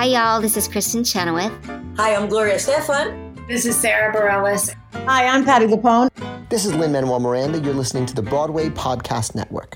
Hi, y'all. This is Kristen Chenoweth. Hi, I'm Gloria Stefan. This is Sarah Bareilles. Hi, I'm Patti LuPone. This is Lin-Manuel Miranda. You're listening to the Broadway Podcast Network.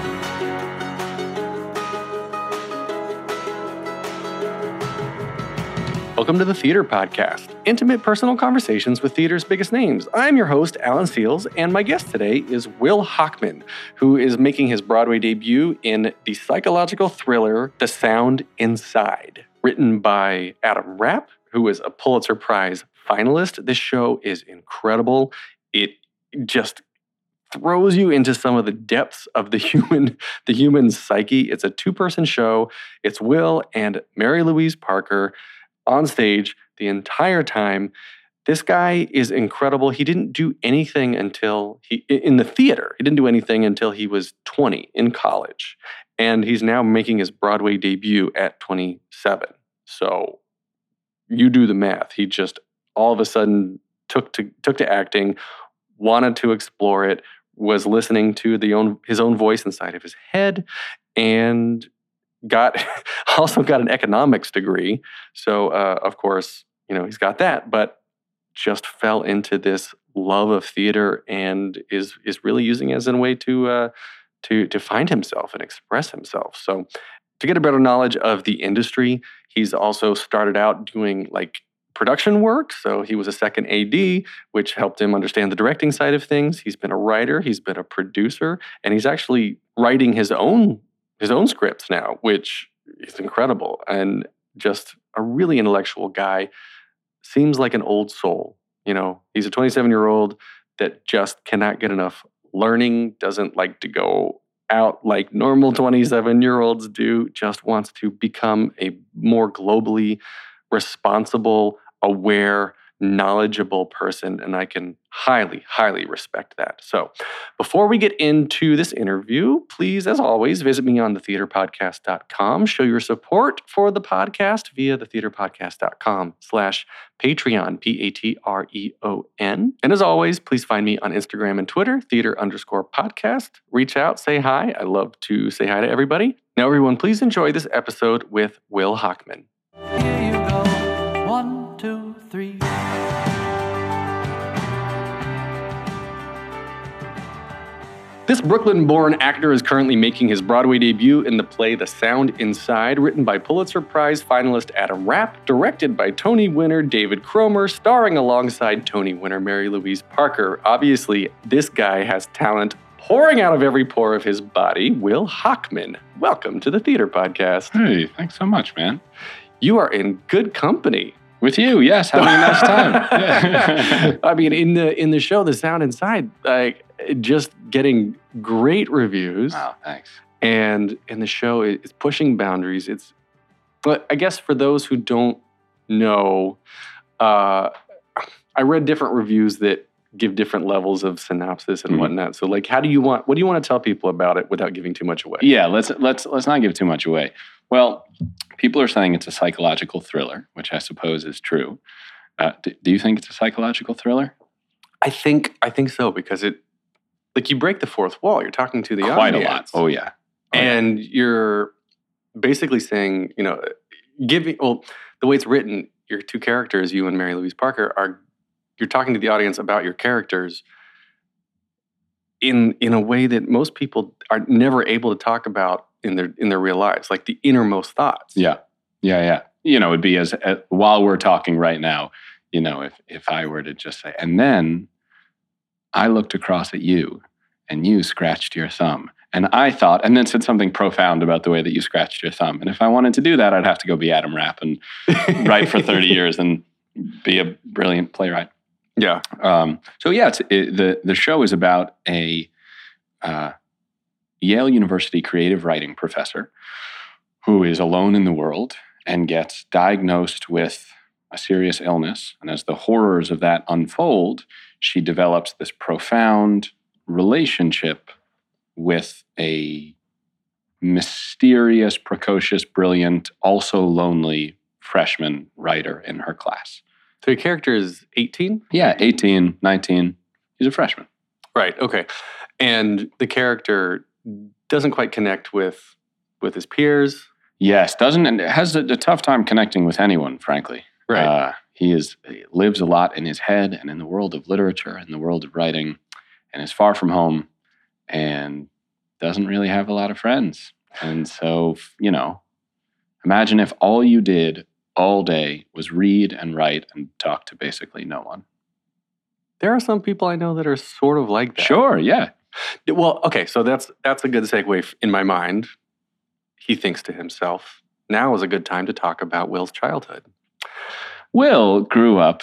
Welcome to the Theater Podcast, intimate personal conversations with theater's biggest names. I'm your host, Alan Seals, and my guest today is Will Hochman, who is making his Broadway debut in the psychological thriller The Sound Inside, written by Adam Rapp, who is a Pulitzer Prize finalist. This show is incredible. It just throws you into some of the depths of the human psyche. It's a two-person show. It's Will and Mary Louise Parker on stage the entire time. This guy is incredible. He didn't do anything until in the theater. He didn't do anything until he was 20 in college. And he's now making his Broadway debut at 27. So you do the math. He just all of a sudden took to acting, wanted to explore it, was listening to his own voice inside of his head, and also got an economics degree. So, of course, he's got that, but just fell into this love of theater and is really using it as a way to find himself and express himself. So to get a better knowledge of the industry, he's also started out doing production work. So he was a second AD, which helped him understand the directing side of things. He's been a writer, he's been a producer, and he's actually writing his own scripts now, which is incredible. And just a really intellectual guy. Seems like an old soul. He's a 27-year-old that just cannot get enough learning, doesn't like to go out like normal 27-year-olds do, just wants to become a more globally responsible, aware, knowledgeable person, and I can highly, highly respect that. So before we get into this interview, please, as always, visit me on thetheaterpodcast.com. Show your support for the podcast via thetheaterpodcast.com/Patreon, Patreon. And as always, please find me on Instagram and Twitter, theater_podcast. Reach out, say hi. I love to say hi to everybody. Now, everyone, please enjoy this episode with Will Hochman. Here you go. 1, 2, 3. This Brooklyn-born actor is currently making his Broadway debut in the play The Sound Inside, written by Pulitzer Prize finalist Adam Rapp, directed by Tony winner David Cromer, starring alongside Tony winner Mary Louise Parker. Obviously, this guy has talent pouring out of every pore of his body. Will Hochman, welcome to the Theater Podcast. Hey, thanks so much, man. You are in good company. With you, yes, having a nice time. Yeah. I mean, in the show, The Sound Inside, just getting great reviews. Oh, thanks. And the show is pushing boundaries. But I guess for those who don't know, I read different reviews that give different levels of synopsis and whatnot. So, what do you want to tell people about it without giving too much away? Yeah, let's not give too much away. Well, people are saying it's a psychological thriller, which I suppose is true. Do you think it's a psychological thriller? I think so, because it, you break the fourth wall. You're talking to the audience. Quite a lot. Oh, yeah. And you're basically saying, the way it's written, your two characters, you and Mary Louise Parker, you're talking to the audience about your characters in a way that most people are never able to talk about in their real lives, like the innermost thoughts. Yeah. It'd be as while we're talking right now, if I were to just say, and then I looked across at you and you scratched your thumb. And I thought, and then said something profound about the way that you scratched your thumb. And if I wanted to do that, I'd have to go be Adam Rapp and write for 30 years and be a brilliant playwright. Yeah. The show is about a Yale University creative writing professor who is alone in the world and gets diagnosed with a serious illness. And as the horrors of that unfold, she develops this profound relationship with a mysterious, precocious, brilliant, also lonely freshman writer in her class. So your character is 18? Yeah, 18, 19. He's a freshman. Right, okay. And the character doesn't quite connect with his peers. Yes, doesn't and has a tough time connecting with anyone, frankly. Right. He lives a lot in his head and in the world of literature and the world of writing, and is far from home, and doesn't really have a lot of friends. And so, imagine if all you did all day was read and write and talk to basically no one. There are some people I know that are sort of like that. Sure, yeah. Well, okay, so that's a good segue in my mind. He thinks to himself, now is a good time to talk about Will's childhood. Will grew up.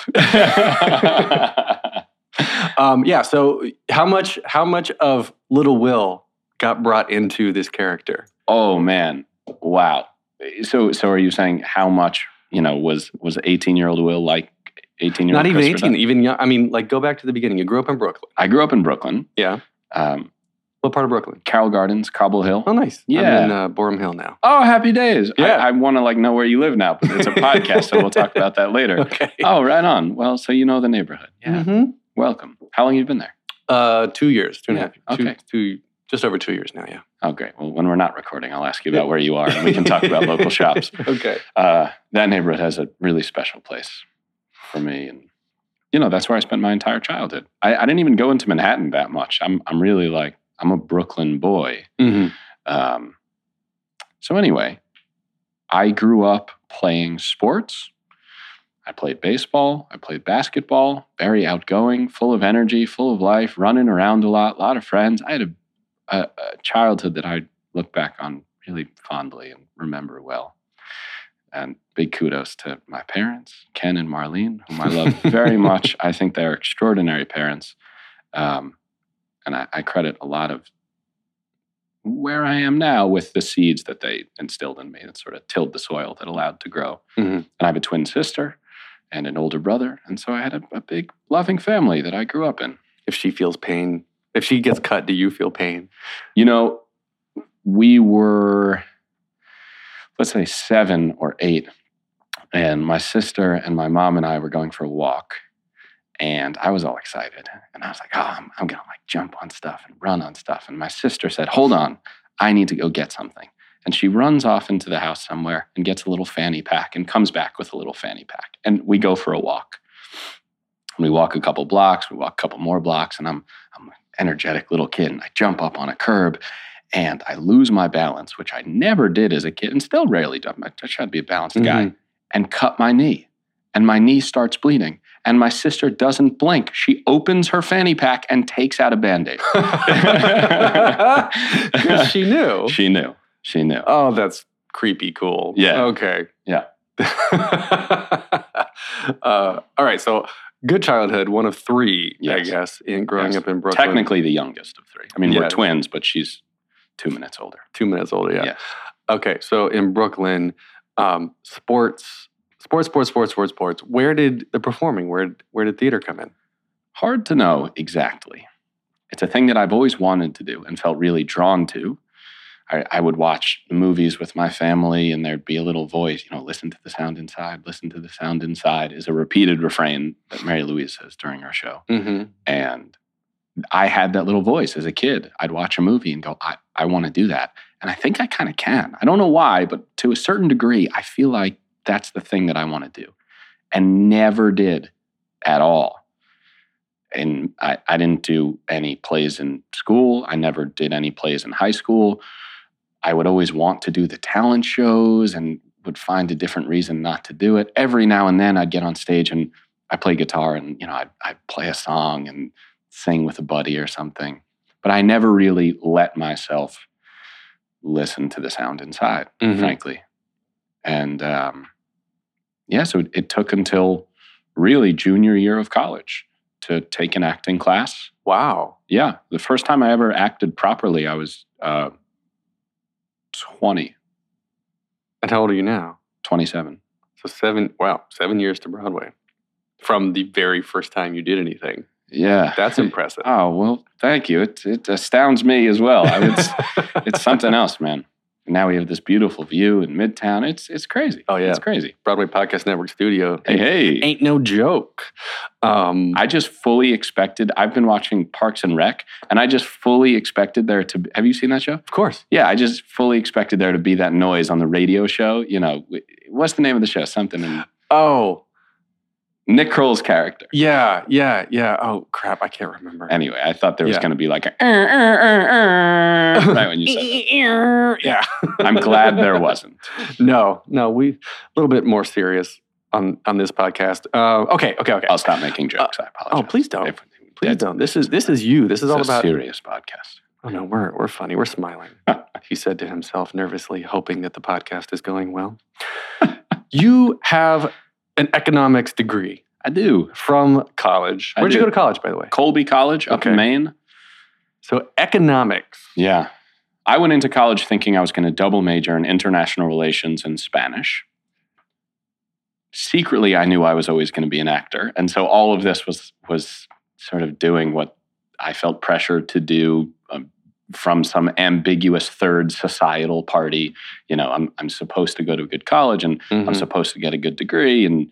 So how much of little Will got brought into this character? Oh man, wow. So are you saying how much was 18-year-old Will like 18-year-old? Not even 18, Dunn? even young. I mean, like go back to the beginning. You grew up in Brooklyn. I grew up in Brooklyn. Yeah. What part of Brooklyn? Carroll Gardens, Cobble Hill. Oh, nice. Yeah. I'm in Borum Hill now. Oh, happy days. Yeah. I want to know where you live now, but it's a podcast, so we'll talk about that later. Okay. Oh, right on. Well, so you know the neighborhood. Yeah. Mm-hmm. Welcome. How long have you been there? 2 years, 2.5 years. Okay. Just over 2 years now, yeah. Oh, great. Well, when we're not recording, I'll ask you about where you are, and we can talk about local shops. Okay. That neighborhood has a really special place for me, and that's where I spent my entire childhood. I didn't even go into Manhattan that much. I'm really I'm a Brooklyn boy. Mm-hmm. So anyway, I grew up playing sports. I played baseball. I played basketball. Very outgoing, full of energy, full of life, running around a lot of friends. I had a childhood that I look back on really fondly and remember well. And big kudos to my parents, Ken and Marlene, whom I love very much. I think they're extraordinary parents. And I credit a lot of where I am now with the seeds that they instilled in me that sort of tilled the soil that allowed to grow. Mm-hmm. And I have a twin sister and an older brother. And so I had a big, loving family that I grew up in. If she feels pain, if she gets cut, do you feel pain? We were, let's say, 7 or 8. And my sister and my mom and I were going for a walk. And I was all excited. And I was like, I'm going to jump on stuff and run on stuff. And my sister said, hold on, I need to go get something. And she runs off into the house somewhere and gets a little fanny pack and comes back with a little fanny pack. And we go for a walk. And we walk a couple blocks, we walk a couple more blocks, and I'm an energetic little kid. And I jump up on a curb and I lose my balance, which I never did as a kid and still rarely do. I try to be a balanced guy, and cut my knee. And my knee starts bleeding. And my sister doesn't blink. She opens her fanny pack and takes out a Band-Aid. Because she knew. She knew. Oh, that's creepy cool. Yeah. Okay. Yeah. All right. So good childhood, one of 3, Yes. I guess, in growing up in Brooklyn. Technically the youngest of 3. I mean, we're Yeah. twins, but she's 2 minutes older. 2 minutes older, yeah. Yes. Okay. So in Brooklyn, sports. Where did the performing, where did theater come in? Hard to know exactly. It's a thing that I've always wanted to do and felt really drawn to. I would watch movies with my family and there'd be a little voice, listen to the sound inside, listen to the sound inside is a repeated refrain that Mary Louise says during our show. Mm-hmm. And I had that little voice as a kid. I'd watch a movie and go, I want to do that. And I think I kind of can. I don't know why, but to a certain degree, I feel like that's the thing that I want to do. And never did at all. And I didn't do any plays in school. I never did any plays in high school. I would always want to do the talent shows and would find a different reason not to do it. Every now and then I'd get on stage and I play guitar and, I'd play a song and sing with a buddy or something. But I never really let myself listen to the sound inside, frankly. And so it took until really junior year of college to take an acting class. Wow. Yeah. The first time I ever acted properly, I was 20. And how old are you now? 27. So 7 years to Broadway from the very first time you did anything. Yeah. That's impressive. Oh, well, thank you. It astounds me as well. It's something else, man. And now we have this beautiful view in Midtown. It's crazy. Oh, yeah. It's crazy. Broadway Podcast Network studio. Hey. Ain't no joke. I just fully expected, I've been watching Parks and Rec, and I just fully expected there to, have you seen that show? Of course. Yeah, I just fully expected there to be that noise on the radio show. You know, what's the name of the show? Something in Oh, Nick Kroll's character. yeah. Oh, crap. I can't remember. Anyway, I thought there was Yeah. going to be like a right when you said that. Yeah. I'm glad there wasn't. No, we a little bit more serious on this podcast. Okay. I'll stop making jokes. I apologize. Oh, please don't. If- Please don't. This is you. This is all It's a about. serious podcast. Oh no, we're funny. We're smiling. He said to himself, nervously hoping that the podcast is going well. You have an economics degree I do. from college. I Where'd you do. go to college, by the way? Colby College up Okay. in Maine. So economics. Yeah. I went into college thinking I was going to double major in international relations and Spanish. Secretly, I knew I was always going to be an actor. And so all of this was sort of doing what I felt pressured to do from some ambiguous third societal party. You know, I'm supposed to go to a good college and I'm Mhm. supposed to get a good degree. And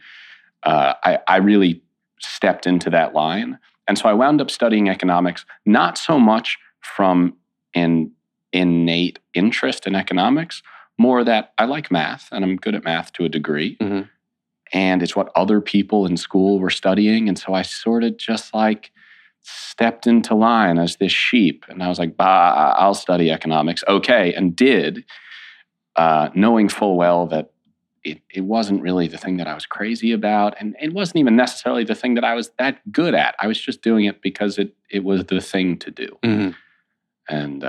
I really stepped into that line. And so I wound up studying economics, not so much from an innate interest in economics, more that I like math and I'm good at math to a degree. Mhm. And it's what other people in school were studying. And so I sort of just like stepped into line as this sheep. And I was like, bah, I'll study economics. Okay. And did, knowing full well that it wasn't really the thing that I was crazy about. And it wasn't even necessarily the thing that I was that good at. I was just doing it because it was the thing to do. Mhm. And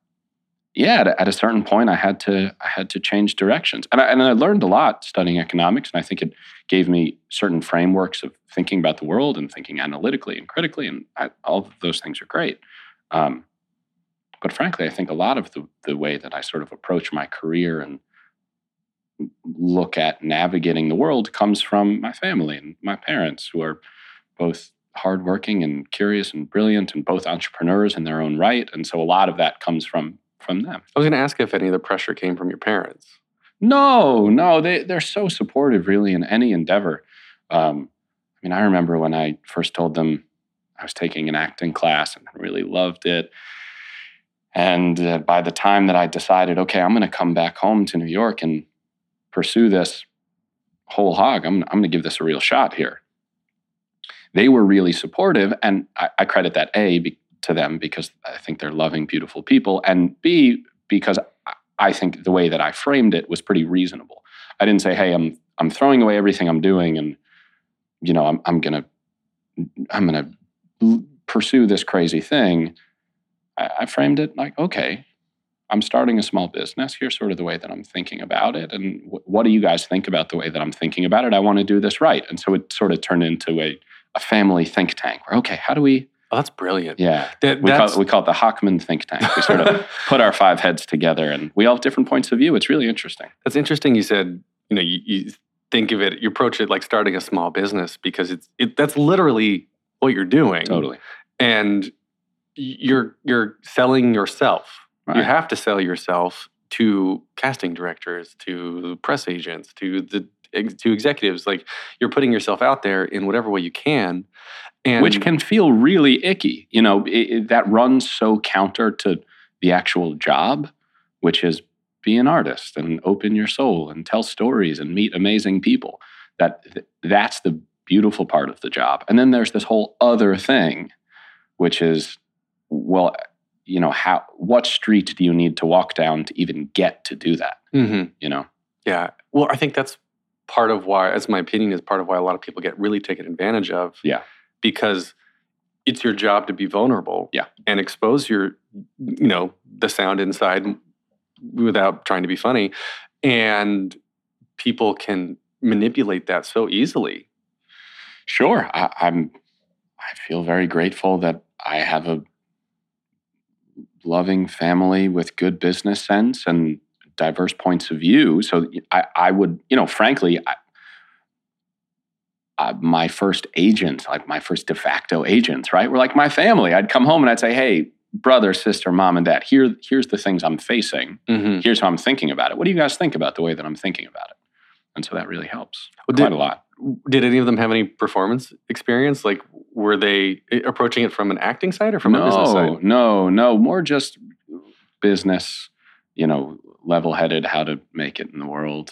at a certain point, I had to change directions. And I learned a lot studying economics. And I think it gave me certain frameworks of thinking about the world and thinking analytically and critically. And all of those things are great. But frankly, I think a lot of the way that I sort of approach my career and look at navigating the world comes from my family and my parents, who are both hardworking and curious and brilliant and both entrepreneurs in their own right. And so a lot of that comes from them. I was going to ask if any of the pressure came from your parents. No, they're so supportive, really, in any endeavor. I mean, I remember when I first told them I was taking an acting class and I really loved it. And by the time that I decided, okay, I'm going to come back home to New York and pursue this whole hog, I'm going to give this a real shot here. They were really supportive, and I credit that to them because I think they're loving, beautiful people, and B, because I think the way that I framed it was pretty reasonable. I didn't say, hey, I'm throwing away everything I'm doing and, you know, I'm gonna pursue this crazy thing. I framed it like, okay, I'm starting a small business. Here's sort of the way that I'm thinking about it. And what do you guys think about the way that I'm thinking about it? I want to do this right. And so it sort of turned into a family think tank where, okay, how do we... Oh, that's brilliant. Yeah. We call it the Hochman think tank. We sort of put our 5 heads together and we all have different points of view. It's really interesting. That's interesting. You said, you know, you think of it, you approach it like starting a small business because that's literally what you're doing. Totally. And you're selling yourself. Right. You have to sell yourself to casting directors, to press agents, to executives. Like, you're putting yourself out there in whatever way you can. And which can feel really icky. You know, that runs so counter to the actual job, which is be an artist and open your soul and tell stories and meet amazing people. That's the beautiful part of the job. And then there's this whole other thing, which is, well, you know, what street do you need to walk down to even get to do that? Mm-hmm. You know? Yeah. Well, I think that's part of why, as my opinion, is part of why a lot of people get really taken advantage of. Yeah. Because it's your job to be vulnerable. Yeah. And expose the sound inside without trying to be funny. And people can manipulate that so easily. Sure. I feel very grateful that I have a loving family with good business sense and diverse points of view. So I would, frankly, my first agents, like my first de facto agents, right, were like my family. I'd come home and I'd say, hey, brother, sister, mom, and dad, here's the things I'm facing. Mm-hmm. Here's how I'm thinking about it. What do you guys think about the way that I'm thinking about it? And so that really helps Well, quite a lot. Did any of them have any performance experience? Like, were they approaching it from an acting side or from a business side? No. More just business, level-headed, how to make it in the world.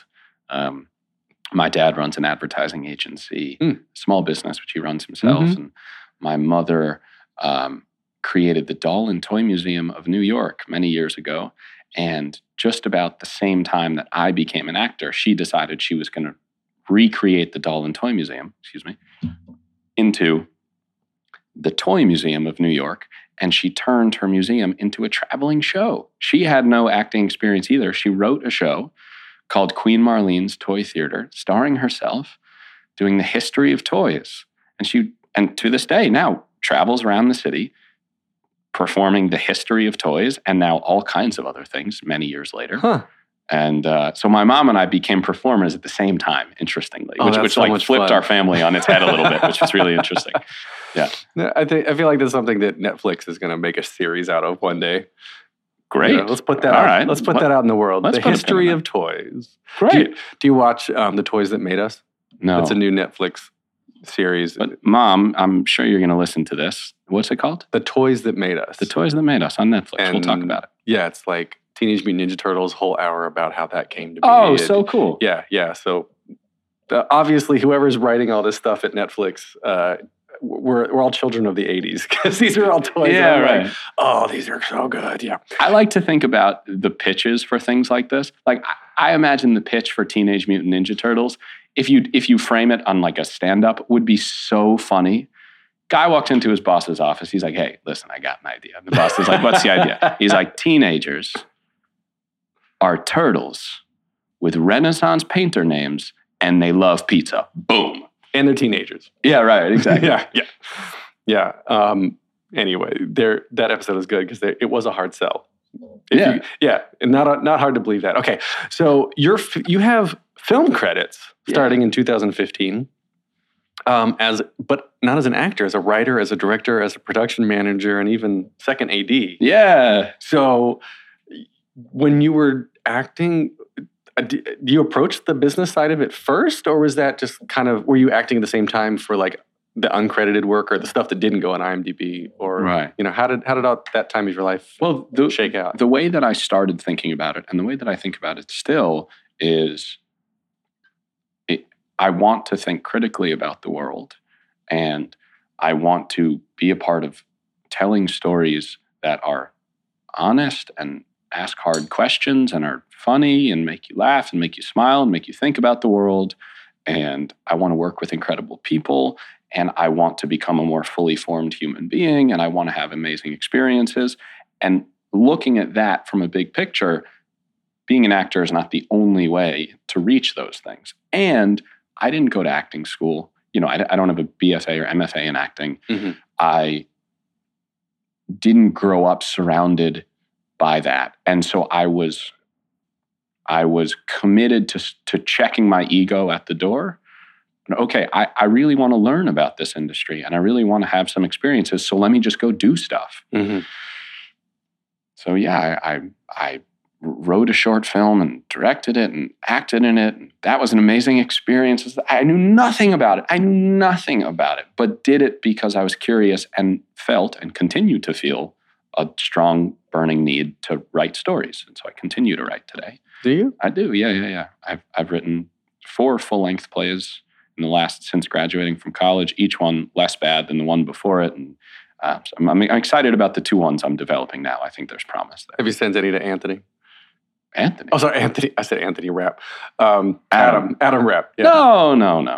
My dad runs an advertising agency, small business, which he runs himself. Mm-hmm. And my mother created the Doll and Toy Museum of New York many years ago. And just about the same time that I became an actor, she decided she was going to recreate the Doll and Toy Museum, into the Toy Museum of New York. And she turned her museum into a traveling show. She had no acting experience either. She wrote a show called Queen Marlene's Toy Theater, starring herself, doing the history of toys. And to this day now travels around the city, performing the history of toys and now all kinds of other things many years later. Huh. And so my mom and I became performers at the same time, interestingly, which so like much flipped fun. our family on its head a little bit, which was really interesting. Yeah. I feel like that's something that Netflix is going to make a series out of one day. Great. Let's put that All out. right. Let's put that out in the world. let's The put a pin history in of toys. Great. Do you watch The Toys That Made Us? No. It's a new Netflix series. But Mom, I'm sure you're going to listen to this. What's it called? The Toys That Made Us. The Toys That Made Us on Netflix. We'll talk about it. Yeah, it's like Teenage Mutant Ninja Turtles, whole hour about how that came to be. Oh, so cool. Yeah. So obviously, whoever's writing all this stuff at Netflix, we're all children of the 80s because these are all toys. Yeah, that I'm right. like, oh, these are so good. Yeah. I like to think about the pitches for things like this. Like I imagine the pitch for Teenage Mutant Ninja Turtles, if you frame it on like a stand-up, would be so funny. Guy walks into his boss's office. He's like, hey, listen, I got an idea. And the boss is like, what's the idea? He's like, teenagers are turtles with Renaissance painter names and they love pizza. Boom. And they're teenagers. Yeah, right. Exactly. Yeah. Anyway, that episode is good because it was a hard sell. Yeah. And not hard to believe that. Okay, so you have film credits starting in 2015, but not as an actor, as a writer, as a director, as a production manager, and even second AD. Yeah. So when you were acting, do you approach the business side of it first, or was that just kind of, were you acting at the same time for like the uncredited work or the stuff that didn't go on IMDb, or Right. How did all that time of your life shake out? The way that I started thinking about it, and the way that I think about it still, is I want to think critically about the world, and I want to be a part of telling stories that are honest and ask hard questions and are funny and make you laugh and make you smile and make you think about the world. And I want to work with incredible people, and I want to become a more fully formed human being, and I want to have amazing experiences. And looking at that from a big picture, being an actor is not the only way to reach those things. And I didn't go to acting school. I don't have a BFA or MFA in acting. Mm-hmm. I didn't grow up surrounded by that. And so I was committed to checking my ego at the door. Okay, I really want to learn about this industry and I really want to have some experiences. So let me just go do stuff. Mm-hmm. So yeah, I wrote a short film and directed it and acted in it. And that was an amazing experience. I knew nothing about it, but did it because I was curious and felt and continue to feel a strong burning need to write stories. And so I continue to write today. Do you? I do. Yeah. I've written 4 full-length plays since graduating from college, each one less bad than the one before it. And so I'm excited about the 2 ones I'm developing now. I think there's promise there. Have you sent any to Anthony? Anthony? Oh, sorry, Anthony. I said Anthony Rapp. Adam Rapp. Yeah. No.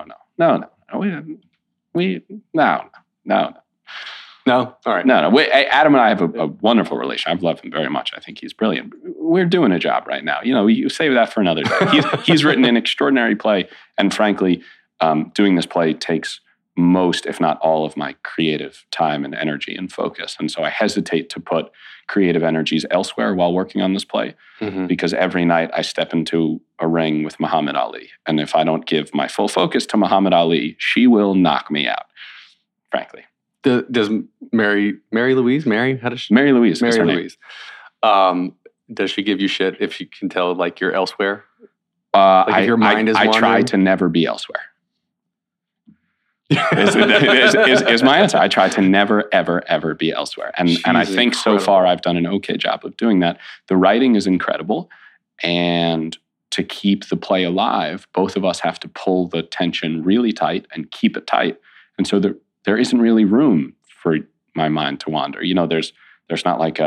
No? All right. No. Adam and I have a wonderful relation. I've loved him very much. I think he's brilliant. We're doing a job right now. You save that for another day. He's written an extraordinary play, and frankly, doing this play takes most, if not all, of my creative time and energy and focus. And so I hesitate to put creative energies elsewhere while working on this play, Mm-hmm. because every night I step into a ring with Muhammad Ali. And if I don't give my full focus to Muhammad Ali, she will knock me out, frankly. Does Mary Louise? How does she? Mary Louise. Mary is her name. Louise. Does she give you shit if you can tell like you're elsewhere? If your mind is I wandering? try to never be elsewhere. is my answer. I try to never, ever, ever be elsewhere. And I think so far I've done an okay job of doing that. The writing is incredible. And to keep the play alive, both of us have to pull the tension really tight and keep it tight. And so there isn't really room for my mind to wander. There's not like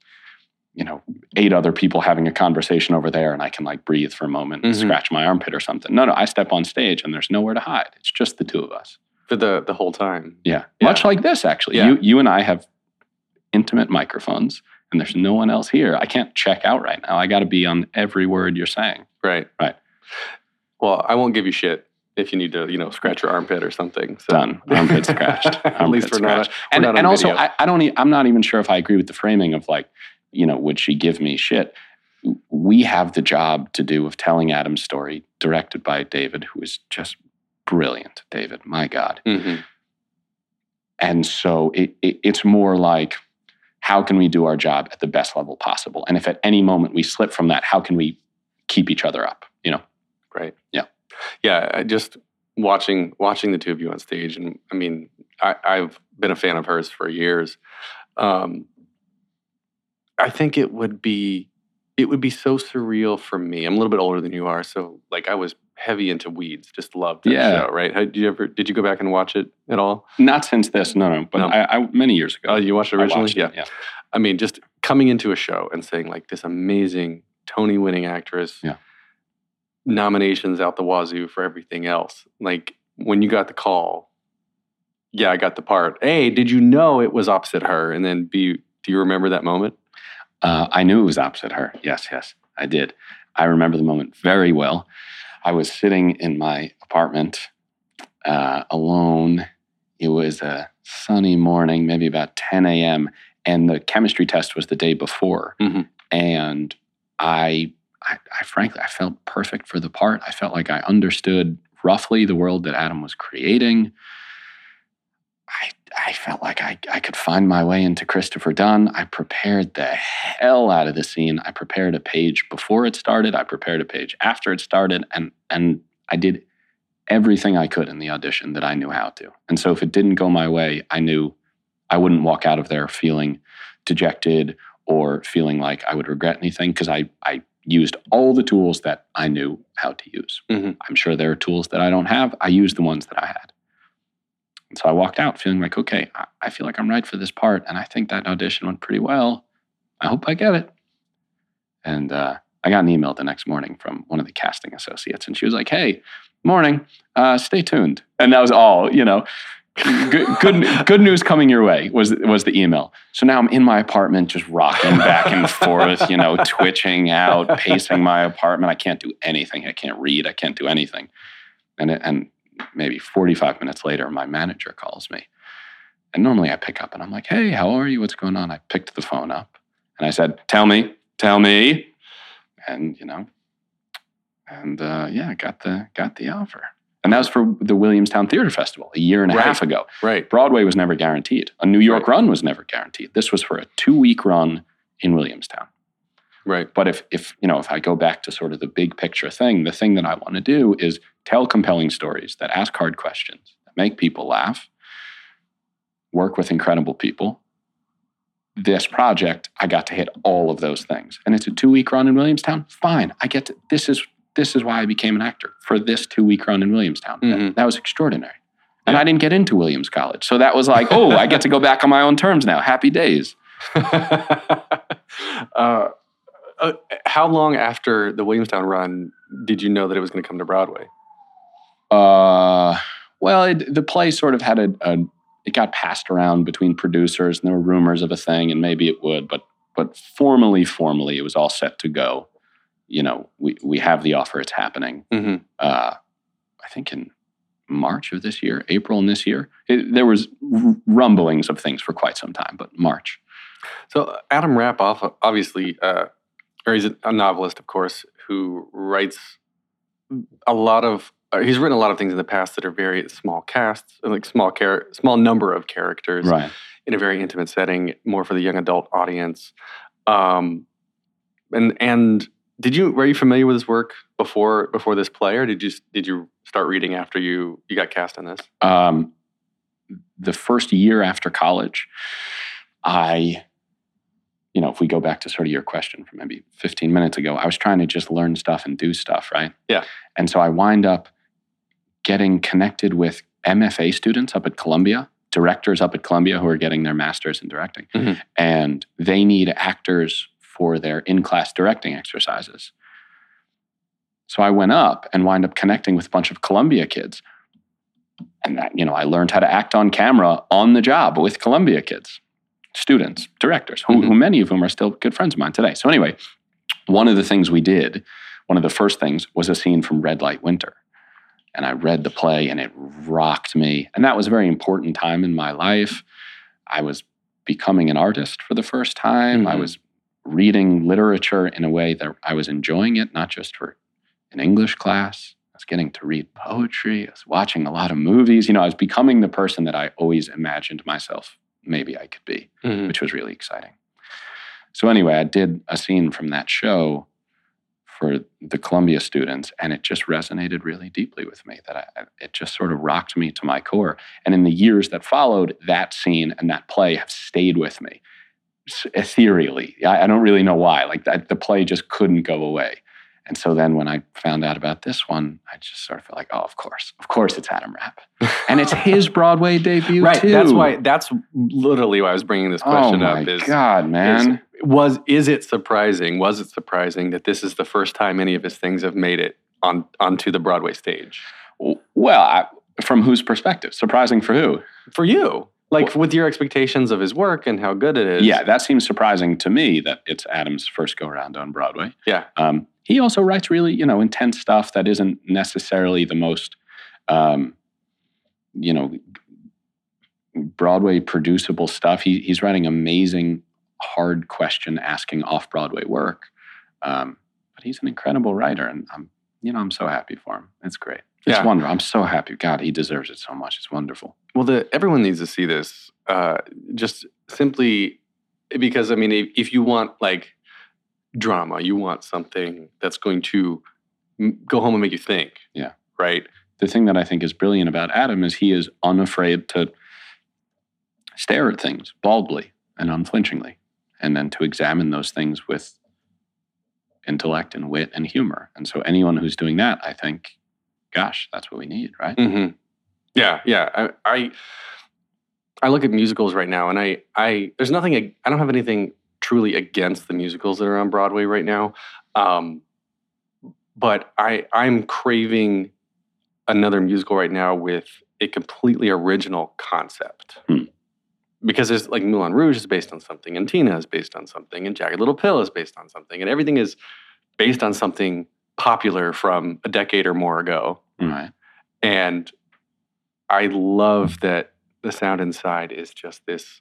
8 other people having a conversation over there and I can like breathe for a moment and scratch my armpit or something. No, I step on stage and there's nowhere to hide. It's just the two of us. For the whole time. Yeah. Much like this, actually. Yeah. You and I have intimate microphones and there's no one else here. I can't check out right now. I got to be on every word you're saying. Right. Well, I won't give you shit if you need to, scratch your armpit or something. So. Done. Armpit scratched. At least we're not and on also, video. I'm not even sure if I agree with the framing of like, would she give me shit? We have the job to do of telling Adam's story, directed by David, who is just brilliant. David, my God. Mm-hmm. And so it's more like, how can we do our job at the best level possible? And if at any moment we slip from that, how can we keep each other up? Right. Yeah. Yeah. I just watching the two of you on stage, and I mean, I've been a fan of hers for years. I think it would be so surreal for me. I'm a little bit older than you are, so like I was heavy into Weeds. Just loved that show. Right? Did you go back and watch it at all? Not since this, no. But I many years ago. Oh, you watched it originally? Yeah. I mean, just coming into a show and saying like this amazing Tony-winning actress. Yeah. Nominations out the wazoo for everything else. Like when you got the call, I got the part. A, did you know it was opposite her? And then B, do you remember that moment? I knew it was opposite her. Yes, I did. I remember the moment very well. I was sitting in my apartment alone. It was a sunny morning, maybe about 10 a.m., and the chemistry test was the day before. Mm-hmm. And I frankly, I felt perfect for the part. I felt like I understood roughly the world that Adam was creating. I felt like I could find my way into Christopher Dunn. I prepared the hell out of the scene. I prepared a page before it started. I prepared a page after it started. And I did everything I could in the audition that I knew how to. And so if it didn't go my way, I knew I wouldn't walk out of there feeling dejected or feeling like I would regret anything, because I used all the tools that I knew how to use. Mm-hmm. I'm sure there are tools that I don't have. I used the ones that I had. And so I walked out feeling like, okay, I feel like I'm right for this part. And I think that audition went pretty well. I hope I get it. And I got an email the next morning from one of the casting associates. And she was like, hey, morning, stay tuned. And that was all, good news coming your way was the email. So now I'm in my apartment just rocking back and forth, twitching out, pacing my apartment. I can't do anything. I can't read. I can't do anything. And maybe 45 minutes later, my manager calls me. And normally I pick up and I'm like, hey, how are you? What's going on? I picked the phone up and I said, tell me. And, got the offer. And that was for the Williamstown Theater Festival a year and a half ago. Right. Broadway was never guaranteed. A New York run was never guaranteed. This was for a 2-week run in Williamstown. Right. But if I go back to sort of the big picture thing, the thing that I want to do is tell compelling stories that ask hard questions, that make people laugh, work with incredible people. This project, I got to hit all of those things. And it's a 2-week run in Williamstown. Fine. I get to, this is why I became an actor, for this 2-week run in Williamstown. Mm-hmm. That was extraordinary. And I didn't get into Williams College. So that was like, oh, I get to go back on my own terms now. Happy days. How long after the Williamstown run did you know that it was going to come to Broadway? Well, the play sort of had it got passed around between producers, and there were rumors of a thing, and maybe it would, but formally, it was all set to go. We have the offer, it's happening. Mm-hmm. I think in March of this year, April in this year. There was rumblings of things for quite some time, but March. So Adam Rapoff, obviously, or he's a novelist, of course, who writes a lot of he's written a lot of things in the past that are very small casts, like small number of characters Right. in a very intimate setting, more for the young adult audience. And were you familiar with his work before this play, or did you start reading after you got cast in this? The first year after college, if we go back to sort of your question from maybe 15 minutes ago, I was trying to just learn stuff and do stuff, right? Yeah. And so I wind up getting connected with MFA students up at Columbia, directors up at Columbia who are getting their master's in directing. Mm-hmm. And they need actors for their in-class directing exercises. So I went up and wind up connecting with a bunch of Columbia kids. And I learned how to act on camera on the job with Columbia kids, students, directors, who many of whom are still good friends of mine today. So anyway, one of the first things was a scene from Red Light Winter. And I read the play and it rocked me. And that was a very important time in my life. I was becoming an artist for the first time. Mm-hmm. I was reading literature in a way that I was enjoying it, not just for an English class. I was getting to read poetry. I was watching a lot of movies. I was becoming the person that I always imagined myself maybe I could be, which was really exciting. So anyway, I did a scene from that show for the Columbia students, and it just resonated really deeply with me. It just sort of rocked me to my core. And in the years that followed, that scene and that play have stayed with me ethereally. I don't really know why. Like the play just couldn't go away. And so then when I found out about this one, I just sort of felt like, oh, of course it's Adam Rapp. And it's his Broadway debut right, too. That's literally why I was bringing this question up. Oh my God, man. Was it surprising that this is the first time any of his things have made it onto the Broadway stage? Well, from whose perspective? Surprising for who? For you. With your expectations of his work and how good it is. Yeah, that seems surprising to me that it's Adam's first go-around on Broadway. Yeah. He also writes really, intense stuff that isn't necessarily the most, Broadway producible stuff. He's writing amazing, hard question asking off-Broadway work. But he's an incredible writer, and I'm so happy for him. It's great. It's wonderful. I'm so happy. God, he deserves it so much. It's wonderful. Well, everyone needs to see this. Just simply because, if you want drama, you want something that's going to go home and make you think. Yeah. Right? The thing that I think is brilliant about Adam is he is unafraid to stare at things baldly and unflinchingly, and then to examine those things with intellect and wit and humor. And so anyone who's doing that, I think, gosh, that's what we need, right? Mm-hmm. Yeah. I look at musicals right now, and I there's nothing. I don't have anything truly against the musicals that are on Broadway right now, but I'm craving another musical right now with a completely original concept. Because there's Moulin Rouge is based on something, and Tina is based on something, and Jagged Little Pill is based on something, and everything is based on something popular from a decade or more ago. Right. And I love that The Sound Inside is just this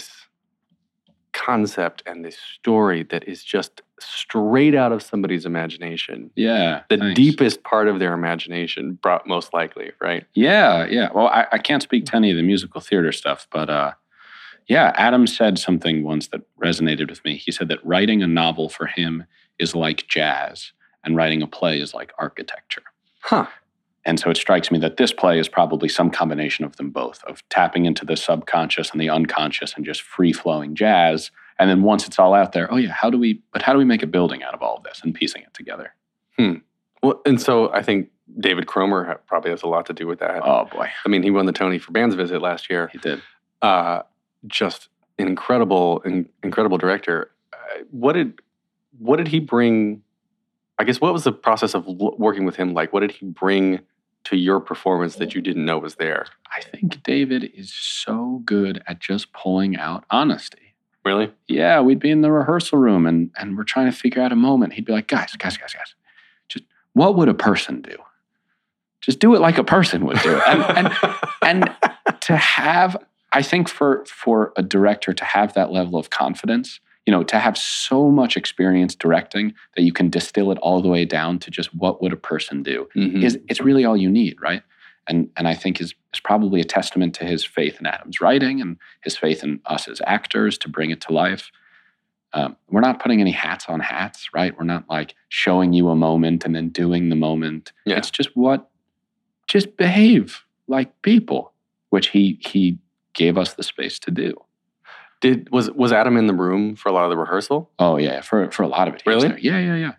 concept and this story that is just straight out of somebody's imagination. Yeah. The deepest part of their imagination, most likely, right? Yeah. Well, I can't speak to any of the musical theater stuff, but Adam said something once that resonated with me. He said that writing a novel for him is like jazz, and writing a play is like architecture. Huh. And so it strikes me that this play is probably some combination of them both, of tapping into the subconscious and the unconscious and just free-flowing jazz. And then once it's all out there, how do we make a building out of all of this and piecing it together? Well, and so I think David Cromer probably has a lot to do with that. Oh, boy. He won the Tony for Band's Visit last year. He did. Just an incredible director. What did he bring? I guess, what was the process of working with him like? What did he bring to your performance that you didn't know was there? I think David is so good at just pulling out honesty. Really? Yeah, we'd be in the rehearsal room and we're trying to figure out a moment. He'd be like, guys, just what would a person do? Just do it like a person would do it. And to have, I think for a director to have that level of confidence, to have so much experience directing that you can distill it all the way down to just what would a person do it's really all you need, right? And I think is probably a testament to his faith in Adam's writing and his faith in us as actors to bring it to life. We're not putting any hats on hats, right? We're not like showing you a moment and then doing the moment. Yeah. It's just behave like people, which he gave us the space to do. Was Adam in the room for a lot of the rehearsal? Oh yeah, for a lot of it. Really? Yeah.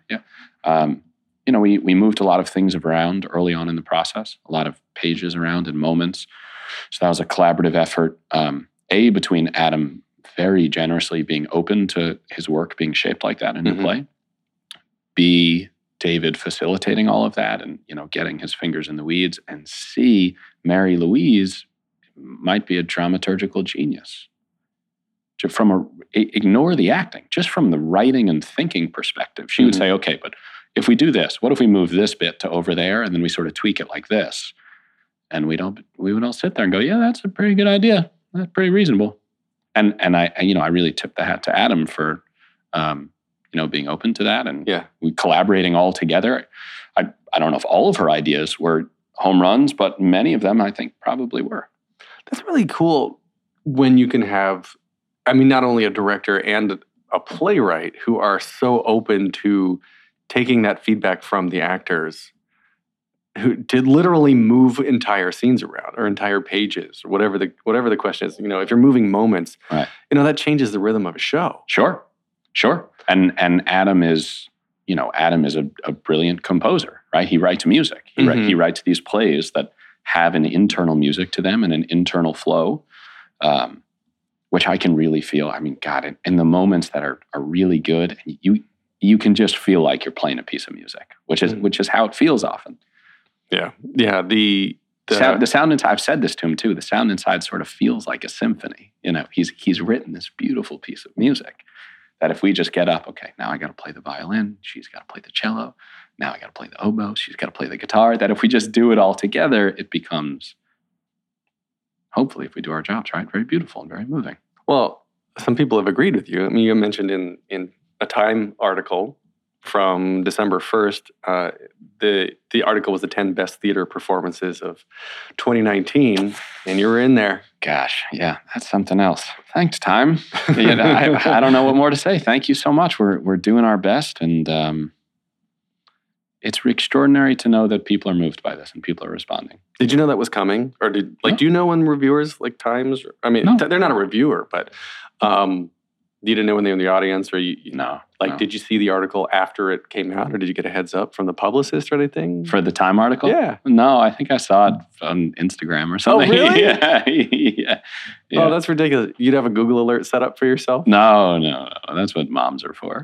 We moved a lot of things around early on in the process, a lot of pages around and moments. So that was a collaborative effort. Between Adam very generously being open to his work being shaped like that in the play. B, David facilitating all of that and getting his fingers in the weeds. And C, Mary Louise might be a dramaturgical genius. Ignore the acting, just from the writing and thinking perspective. She would say, okay, but if we do this, what if we move this bit to over there and then we sort of tweak it like this? And we would all sit there and go, yeah, that's a pretty good idea. That's pretty reasonable. And I really tip the hat to Adam for, being open to that and we collaborating all together. I don't know if all of her ideas were home runs, but many of them I think probably were. That's really cool when you can have, not only a director and a playwright who are so open to taking that feedback from the actors who did literally move entire scenes around or entire pages or whatever the question is. If you're moving moments, right. That changes the rhythm of a show. Sure. And Adam is a brilliant composer, right? He writes music. He writes these plays that have an internal music to them and an internal flow, which I can really feel. God, in the moments that are really good, you can just feel like you're playing a piece of music, which is how it feels often. Yeah. The sound inside. I've said this to him too. The sound inside sort of feels like a symphony. He's written this beautiful piece of music that if we just get up, okay, now I got to play the violin. She's got to play the cello. Now I got to play the oboe. She's got to play the guitar. That if we just do it all together, it becomes, hopefully, if we do our jobs right, very beautiful and very moving. Well, some people have agreed with you. You mentioned in a Time article from December 1st, the article was the 10 best theater performances of 2019, and you were in there. Gosh, yeah, that's something else. Thanks, Time. I don't know what more to say. Thank you so much. We're doing our best, and it's extraordinary to know that people are moved by this and people are responding. Did you know that was coming, or do you know when reviewers like Times? No. They're not a reviewer, but. You didn't know when they were in the audience, or No. Did you see the article after it came out, or did you get a heads up from the publicist or anything? For the Time article? Yeah. No, I think I saw it on Instagram or something. Oh, really? Yeah. Oh, that's ridiculous. You'd have a Google alert set up for yourself? No. That's what moms are for.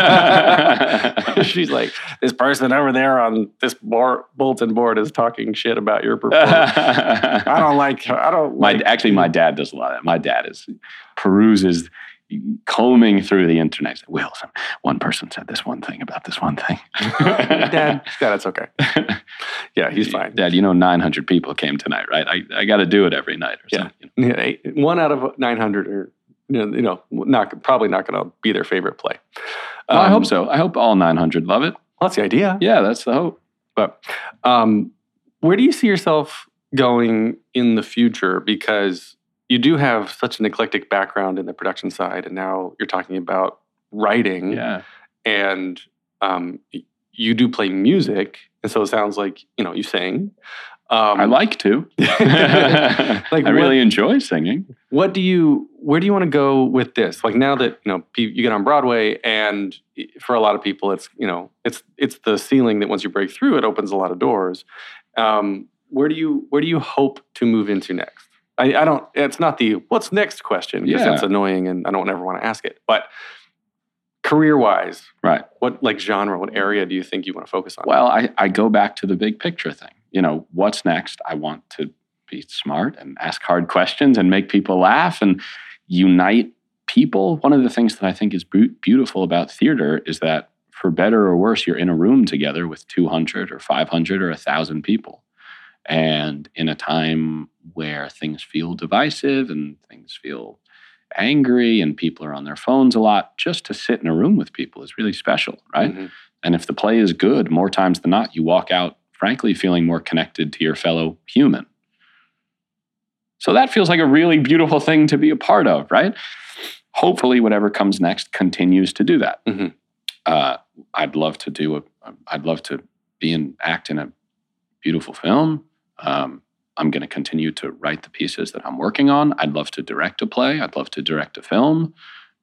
She's like, this person over there on this bulletin board is talking shit about your performance. Actually, my dad does a lot of that. My dad peruses, combing through the internet. Said, Will, one person said this one thing about this one thing. Dad, it's okay. Yeah, he's fine. Dad, 900 people came tonight, right? I got to do it every night or something. Yeah, 1 out of 900 are, probably not going to be their favorite play. Well, I hope so. I hope all 900 love it. Well, that's the idea. Yeah, that's the hope. But where do you see yourself going in the future? Because you do have such an eclectic background in the production side, and now you're talking about writing. Yeah. And you do play music, and so it sounds like, you sing. I like to. I really enjoy singing. Where do you want to go with this? Like now that, you get on Broadway, and for a lot of people, it's, it's the ceiling that once you break through, it opens a lot of doors. Where do you hope to move into next? It's not the what's next question, because that's annoying and I don't ever want to ask it. But career-wise, right? What genre, what area do you think you want to focus on? Well, I go back to the big picture thing. What's next? I want to be smart and ask hard questions and make people laugh and unite people. One of the things that I think is beautiful about theater is that, for better or worse, you're in a room together with 200 or 500 or 1,000 people. And in a time where things feel divisive and things feel angry and people are on their phones a lot. Just to sit in a room with people is really special, right? Mhm. And if the play is good, more times than not, you walk out, frankly, feeling more connected to your fellow human. So that feels like a really beautiful thing to be a part of, right? Hopefully, whatever comes next continues to do that. Mhm. I'd love to act in a beautiful film. I'm going to continue to write the pieces that I'm working on. I'd love to direct a play. I'd love to direct a film.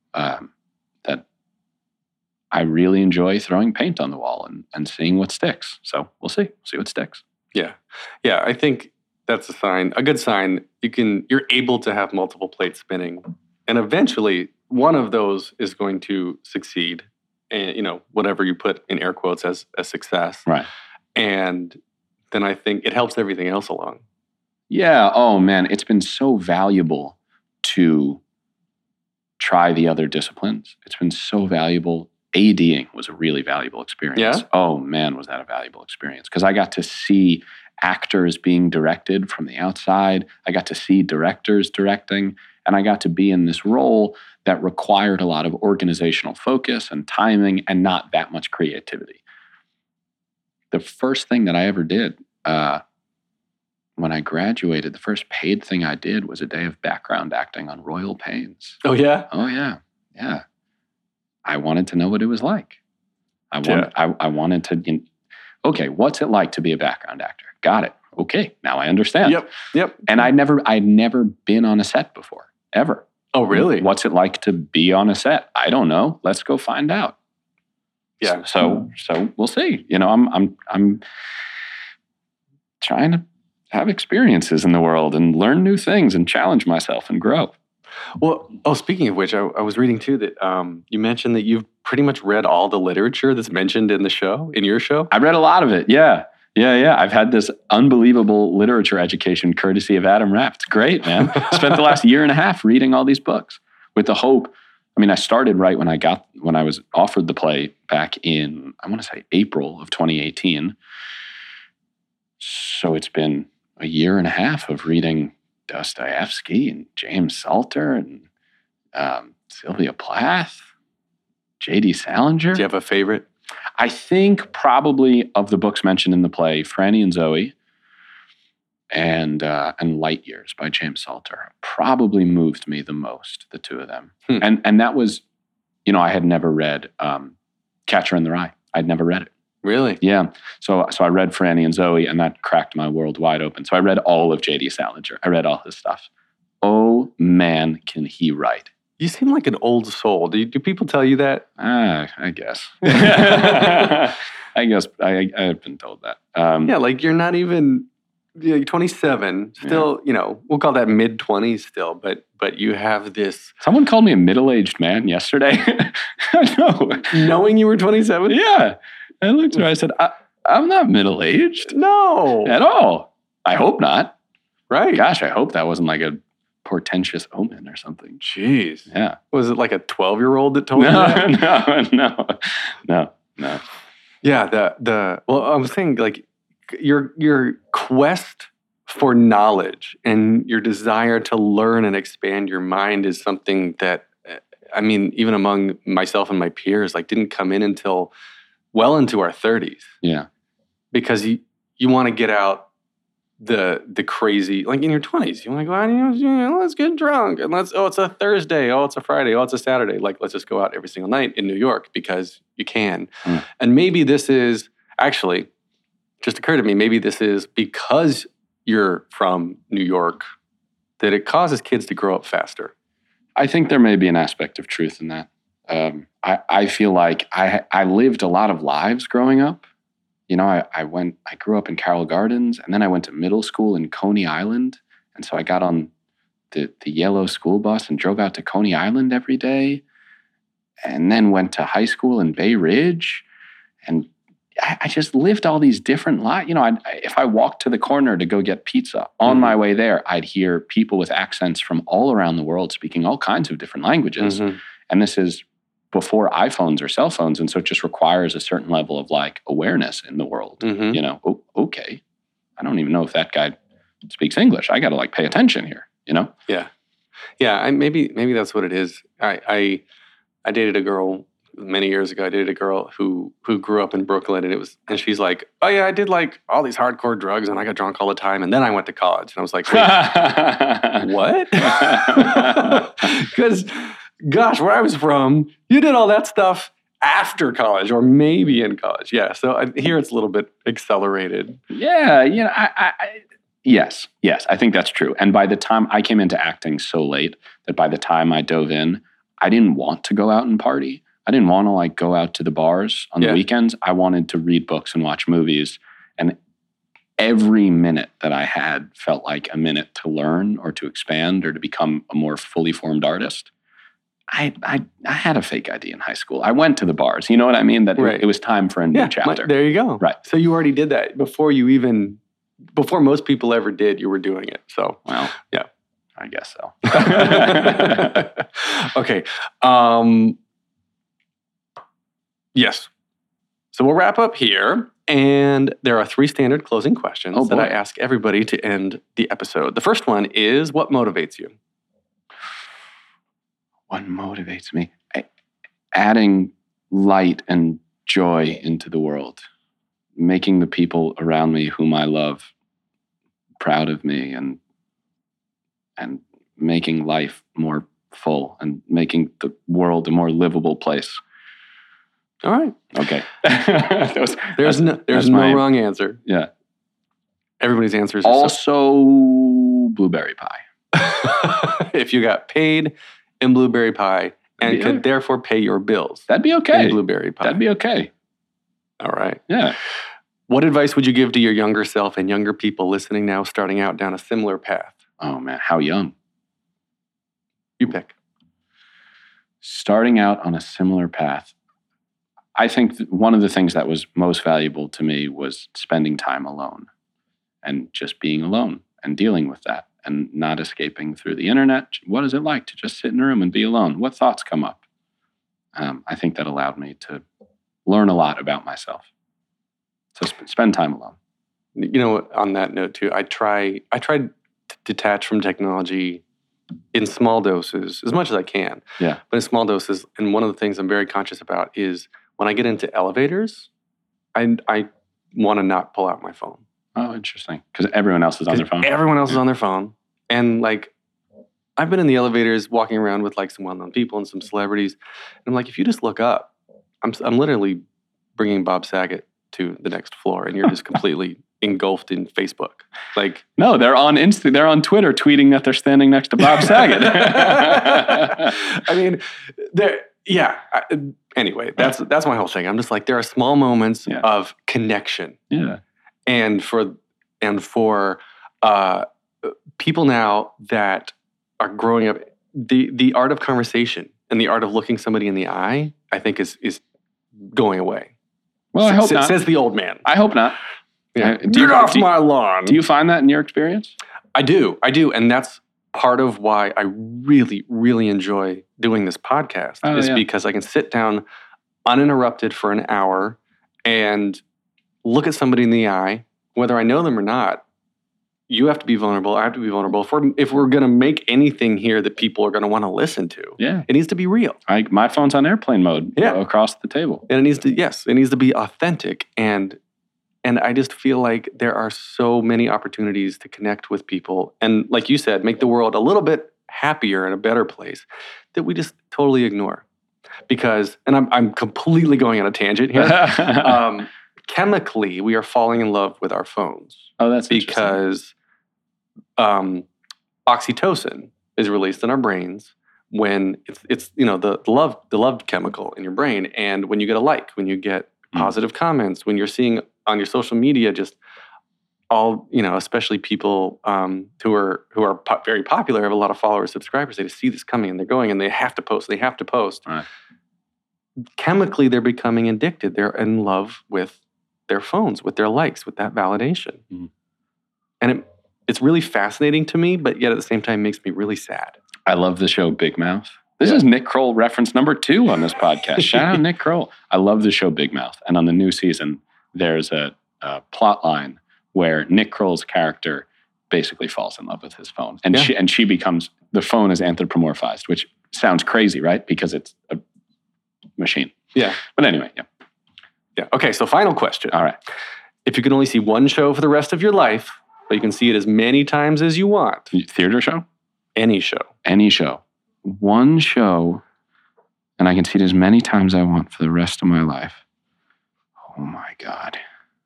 That I really enjoy throwing paint on the wall and seeing what sticks. So we'll see. See what sticks. Yeah. I think that's a good sign. You're able to have multiple plates spinning, and eventually one of those is going to succeed. And whatever you put in air quotes as success, Right. And then I think it helps everything else along. Yeah. Oh man, it's been so valuable to try the other disciplines. It's been so valuable. ADing was a really valuable experience. Yeah? Oh man, was that a valuable experience? Because I got to see actors being directed from the outside. I got to see directors directing, and I got to be in this role that required a lot of organizational focus and timing and not that much creativity. The first thing that I ever did when I graduated, the first paid thing I did was a day of background acting on Royal Pains. Oh yeah. Oh yeah, yeah. I wanted to know what it was like. I wanted to. Okay, what's it like to be a background actor? Got it. Okay, now I understand. Yep. And I'd never been on a set before, ever. Oh really? What's it like to be on a set? I don't know. Let's go find out. Yeah. So we'll see. I'm trying to have experiences in the world and learn new things and challenge myself and grow. Well, speaking of which, I was reading too that you mentioned that you've pretty much read all the literature that's mentioned in your show. I read a lot of it. Yeah. I've had this unbelievable literature education courtesy of Adam Rapp. It's great, man. Spent the last year and a half reading all these books with the hope. I mean, I started right when I was offered the play back in, I want to say April of 2018. So it's been a year and a half of reading Dostoevsky and James Salter and Sylvia Plath, J.D. Salinger. Do you have a favorite? I think probably of the books mentioned in the play, Franny and Zoe and Light Years by James Salter probably moved me the most, the two of them. And that was, I had never read Catcher in the Rye. I'd never read it. Really? Yeah. So I read Franny and Zoe, and that cracked my world wide open. So I read all of J.D. Salinger. I read all his stuff. Oh, man, can he write. You seem like an old soul. Do people tell you that? I guess. I guess I've been told that. Yeah, like you're not even... You're 27, still, we'll call that mid-20s still, but you have this... Someone called me a middle-aged man yesterday. I know. Knowing you were 27? Yeah. I looked at her, I said, I'm not middle-aged. No. At all. I hope not. Right. Gosh, I hope that wasn't like a portentous omen or something. Jeez. Yeah. Was it like a 12-year-old that told you that? No. Yeah, well, I was saying, like, your quest for knowledge and your desire to learn and expand your mind is something that, I mean, even among myself and my peers, like, didn't come in until well into our 30s. Yeah. Because you want to get out the crazy, like in your 20s, you want to go out, let's get drunk and it's a Thursday, it's a Friday, it's a Saturday. Like, let's just go out every single night in New York because you can. And maybe this is actually, just occurred to me, maybe this is because you're from New York that it causes kids to grow up faster. I think there may be an aspect of truth in that. I feel like I lived a lot of lives growing up. I grew up in Carroll Gardens, and then I went to middle school in Coney Island. And so I got on the yellow school bus and drove out to Coney Island every day, and then went to high school in Bay Ridge. And I just lived all these different lives. If I walked to the corner to go get pizza, on my way there, I'd hear people with accents from all around the world speaking all kinds of different languages. And this is before iPhones or cell phones. And so it just requires a certain level of like awareness in the world. Okay, I don't even know if that guy speaks English. I got to like pay attention here, Yeah. Yeah, maybe that's what it is. I dated a girl many years ago. I dated a girl who grew up in Brooklyn, and she's like, oh yeah, I did like all these hardcore drugs and I got drunk all the time, and then I went to college. And I was like, wait, what? Because gosh, where I was from, you did all that stuff after college or maybe in college. Yeah, so here it's a little bit accelerated. Yeah, yes, I think that's true. And by the time I came into acting so late that by the time I dove in, I didn't want to go out and party. I didn't want to like go out to the bars on the weekends. I wanted to read books and watch movies. And every minute that I had felt like a minute to learn or to expand or to become a more fully formed artist. I had a fake ID in high school. I went to the bars. You know what I mean? That it was time for a new chapter. There you go. Right. So you already did that before most people ever did, you were doing it. So, well, yeah. I guess so. Okay. Yes. So we'll wrap up here. And there are 3 standard closing questions that I ask everybody to end the episode. The first one is, what motivates you? What motivates me? Adding light and joy into the world. Making the people around me whom I love proud of me and making life more full and making the world a more livable place. All right. Okay. There's no wrong answer. Yeah. Everybody's answers are also blueberry pie. If you got paid in blueberry pie and could therefore pay your bills. That'd be okay. In blueberry pie. That'd be okay. All right. Yeah. What advice would you give to your younger self and younger people listening now, starting out down a similar path? Oh man, how young? You pick. Starting out on a similar path. I think one of the things that was most valuable to me was spending time alone and just being alone and dealing with that and not escaping through the internet. What is it like to just sit in a room and be alone? What thoughts come up? I think that allowed me to learn a lot about myself. So spend time alone. You know, on that note too, I tried to detach from technology in small doses as much as I can. Yeah. But in small doses, and one of the things I'm very conscious about is when I get into elevators, I want to not pull out my phone. Oh, interesting. Because everyone else is on their phone. Everyone else is on their phone. And like, I've been in the elevators walking around with like some well-known people and some celebrities. And I'm like, if you just look up, I'm literally bringing Bob Saget to the next floor, and you're just completely engulfed in Facebook. Like, no, they're on they're on Twitter tweeting that they're standing next to Bob Saget. I mean, anyway, that's my whole thing. I'm just like, there are small moments of connection. Yeah. And for people now that are growing up, the art of conversation and the art of looking somebody in the eye, I think is going away. Well, I hope not. Says the old man. I hope not. Yeah. Get off my lawn. Do you find that in your experience? I do. And that's part of why I really, really enjoy doing this podcast because I can sit down uninterrupted for an hour and look at somebody in the eye, whether I know them or not. You have to be vulnerable. I have to be vulnerable. If we're going to make anything here that people are going to want to listen to, it needs to be real. My phone's on airplane mode across the table. And it needs to be authentic. And I just feel like there are so many opportunities to connect with people. And like you said, make the world a little bit happier and a better place that we just totally ignore. Because, and I'm completely going on a tangent here. Chemically, we are falling in love with our phones. Oh, that's because oxytocin is released in our brains when it's the love chemical in your brain, and when you get a like, when you get positive comments, when you're seeing on your social media just all especially people who are very popular, have a lot of followers, subscribers. They just see this coming and they're going and they have to post. Right. Chemically, they're becoming addicted. They're in love with their phones, with their likes, with that validation. And it's really fascinating to me, but yet at the same time makes me really sad. I love the show Big Mouth. This is Nick Kroll reference number 2 on this podcast. Shout out Nick Kroll. I love the show Big Mouth. And on the new season, there's a plot line where Nick Kroll's character basically falls in love with his phone. And she becomes, the phone is anthropomorphized, which sounds crazy, right? Because it's a machine. Yeah. But anyway, yeah. Yeah. Okay, so final question. All right. If you can only see one show for the rest of your life, but you can see it as many times as you want. Theater show? Any show. Any show. One show, and I can see it as many times as I want for the rest of my life. Oh my God.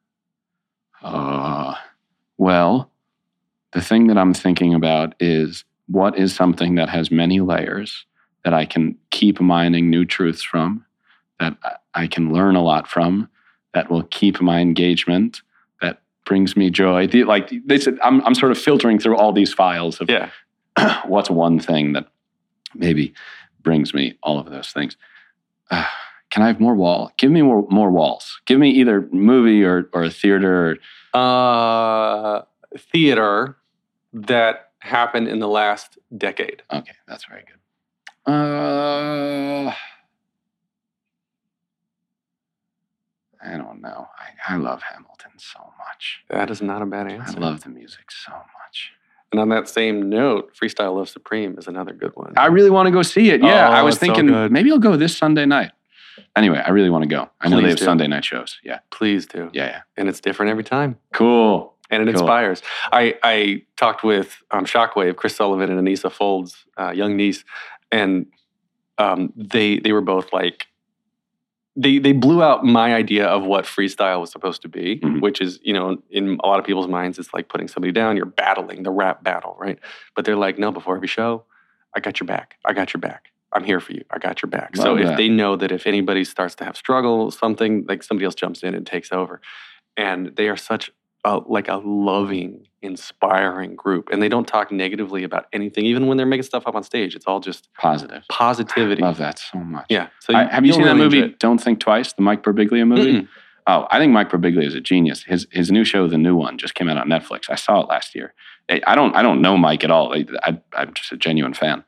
Well, the thing that I'm thinking about is what is something that has many layers that I can keep mining new truths from, that I can learn a lot from, that will keep my engagement, that brings me joy. Like they said, I'm sort of filtering through all these files of what's one thing that maybe brings me all of those things. Can I have more wall? Give me more walls. Give me either movie or a theater. Theater that happened in the last decade. Okay, that's very good. I don't know. I love Hamilton so much. That is not a bad answer. I love the music so much. And on that same note, Freestyle Love Supreme is another good one. I really want to go see it. Yeah, I was thinking maybe I'll go this Sunday night. Anyway, I really want to go. I know they have Sunday night shows. Yeah. Please do. Yeah. And it's different every time. Cool. And it inspires. I talked with Shockwave, Chris Sullivan and Anissa Folds, young niece, and they were both like, they blew out my idea of what freestyle was supposed to be, which is, in a lot of people's minds, it's like putting somebody down, you're battling, the rap battle, right? But they're like, no, before every show, I got your back. I got your back. I'm here for you. I got your back. Love if that. they know that if anybody starts to have struggle, something, like somebody else jumps in and takes over. And they are such a loving, inspiring group. And they don't talk negatively about anything, even when they're making stuff up on stage. It's all just positivity. I love that so much. Yeah. So have you seen that movie, Don't Think Twice, the Mike Birbiglia movie? Mm-mm. Oh, I think Mike Birbiglia is a genius. His new show, The New One, just came out on Netflix. I saw it last year. I don't know Mike at all. I'm just a genuine fan.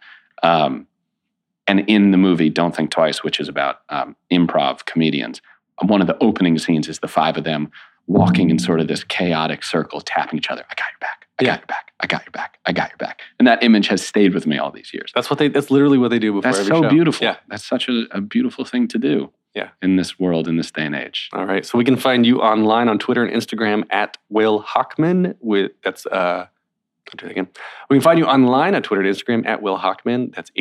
And in the movie Don't Think Twice, which is about improv comedians, one of the opening scenes is the five of them walking in sort of this chaotic circle, tapping each other. I got your back. I got your back. I got your back. I got your back. And that image has stayed with me all these years. That's literally what they do before every show. That's so beautiful. Yeah. That's such a beautiful thing to do. Yeah. In this world, in this day and age. All right. So we can find you online on Twitter and Instagram at Will Hochman. I'll do that again. We can find you online on Twitter and Instagram at Will Hochman. That's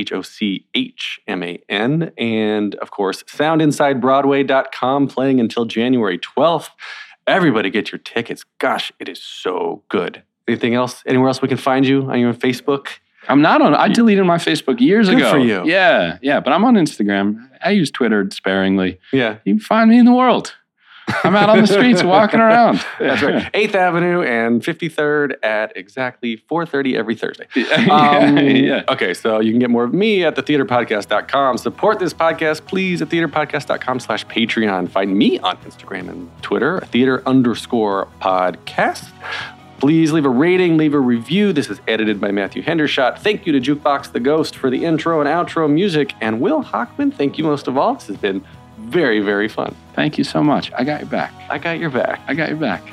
HOCHMAN. And of course, SoundInsideBroadway.com, playing until January 12th. Everybody get your tickets. Gosh, it is so good. Anything else? Anywhere else we can find you? Are you on Facebook? I'm not on. I deleted my Facebook years ago. Good for you. Yeah. But I'm on Instagram. I use Twitter sparingly. Yeah. You can find me in the world. I'm out on the streets walking around. That's right. 8th Avenue and 53rd at exactly 4:30 every Thursday. Yeah. Okay, so you can get more of me at thetheaterpodcast.com. Support this podcast, please, at theaterpodcast.com/Patreon. Find me on Instagram and Twitter, theater_podcast. Please leave a rating, leave a review. This is edited by Matthew Hendershot. Thank you to Jukebox the Ghost for the intro and outro music. And Will Hochman, thank you most of all. This has been very, very fun. Thank you so much. I got your back. I got your back. I got your back.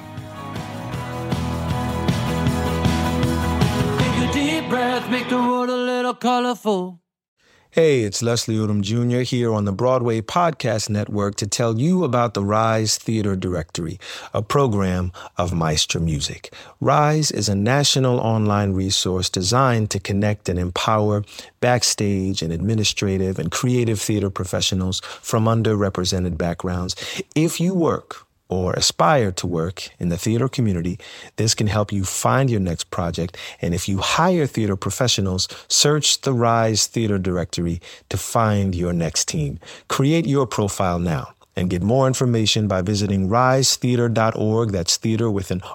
Take a deep breath, make the world a little colorful. Hey, it's Leslie Odom Jr. here on the Broadway Podcast Network to tell you about the Rise Theater Directory, a program of Maestro Music. Rise is a national online resource designed to connect and empower backstage and administrative and creative theater professionals from underrepresented backgrounds. If you work or aspire to work in the theater community, this can help you find your next project. And if you hire theater professionals, search the Rise Theater Directory to find your next team. Create your profile now and get more information by visiting risetheater.org. That's theater with an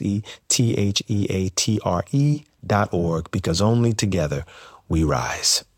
RERISETHEATRE.org, because only together we rise.